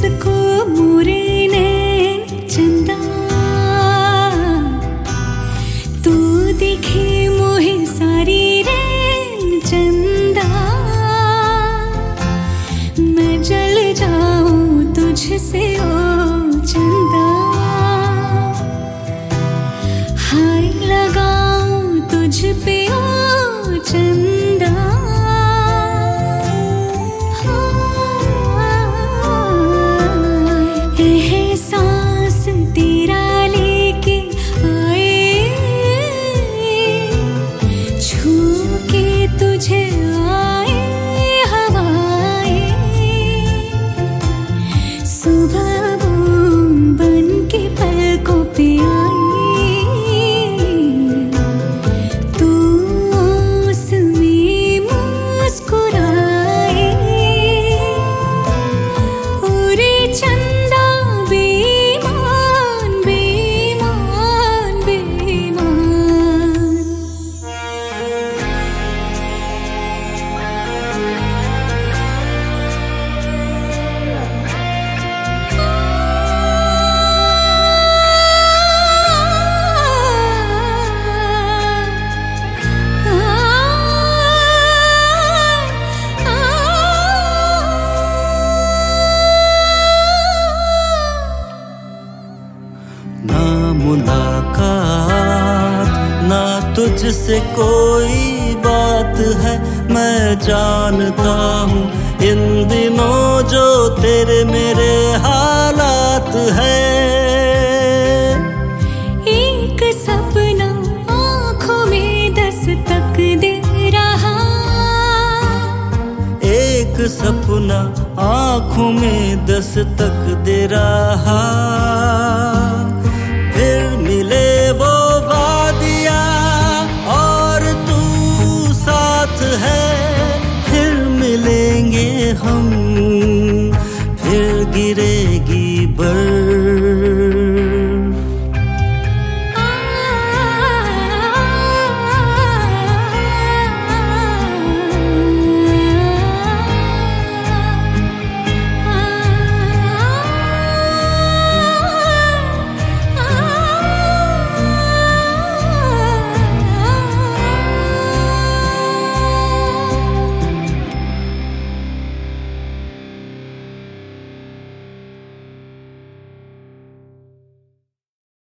को मोरे नैन चंदा, तू दिखे मोहे सारी रैन चंदा। मैं जल जाऊं तुझसे ओ चंदा, हाय लगाऊं तुझ पे ओ चंदा। एहसास तेरा लेके आए, छू के तुझे आए हवाएं। सुबह बूंद बन के पलकों पे आई, तू उसमें मुस्कुराए। ओरे चंदा बेईमान बेईमान बेईमान। ना मुलाकात ना तुझसे कोई बात है, मैं जानता हूँ इन दिनों जो तेरे मेरे हालात है। एक सपना आँखों में दस्तक दे रहा, एक सपना आँखों में दस्तक दे रहा।